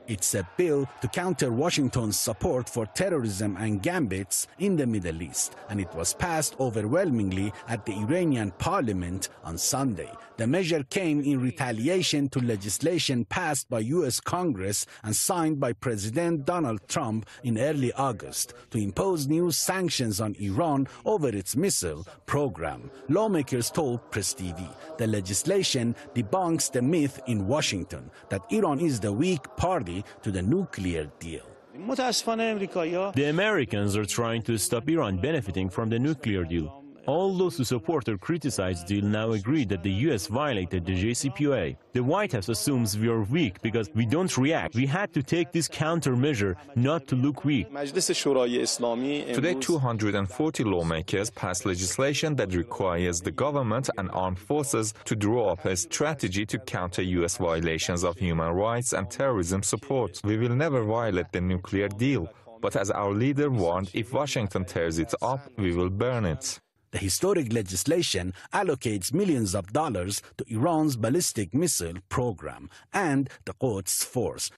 It's a bill to counter Washington's support for terrorism and gambits in the Middle East, and it was passed overwhelmingly at the Iranian parliament on Sunday. The measure came in retaliation to legislation passed by U.S. Congress and signed by President Donald Trump in early August to impose new sanctions on Iran over its missile program. Lawmakers told Press TV the legislation debunks the myth in Washington that Iran is the weak party to the nuclear deal. The Americans are trying to stop Iran benefiting from the nuclear deal. All those who support or criticize the deal now agree that the U.S. violated the JCPOA. The White House assumes we are weak because we don't react. We had to take this countermeasure not to look weak. Today, 240 lawmakers passed legislation that requires the government and armed forces to draw up a strategy to counter U.S. violations of human rights and terrorism support. We will never violate the nuclear deal, but as our leader warned, if Washington tears it up, we will burn it. The historic legislation allocates millions of dollars to Iran's ballistic missile program and the Quds Force.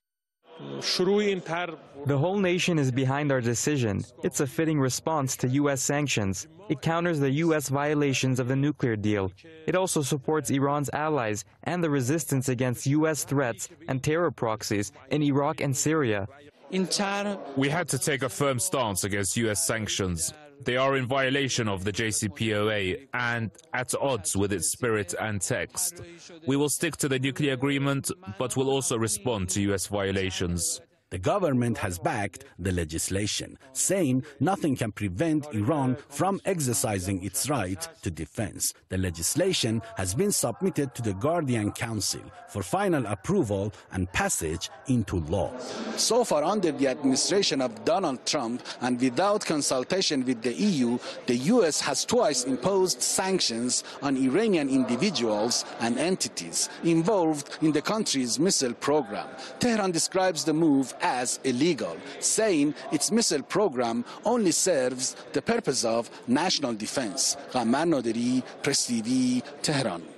The whole nation is behind our decision. It's a fitting response to U.S. sanctions. It counters the U.S. violations of the nuclear deal. It also supports Iran's allies and the resistance against U.S. threats and terror proxies in Iraq and Syria. We had to take a firm stance against U.S. sanctions. They are in violation of the JCPOA and at odds with its spirit and text. We will stick to the nuclear agreement, but will also respond to U.S. violations. The government has backed the legislation, saying nothing can prevent Iran from exercising its right to defense. The legislation has been submitted to the Guardian Council for final approval and passage into law. So far, under the administration of Donald Trump and without consultation with the EU, the U.S. has twice imposed sanctions on Iranian individuals and entities involved in the country's missile program. Tehran describes the move as illegal, saying its missile program only serves the purpose of national defense. Qamar Naderi, Press TV, Tehran.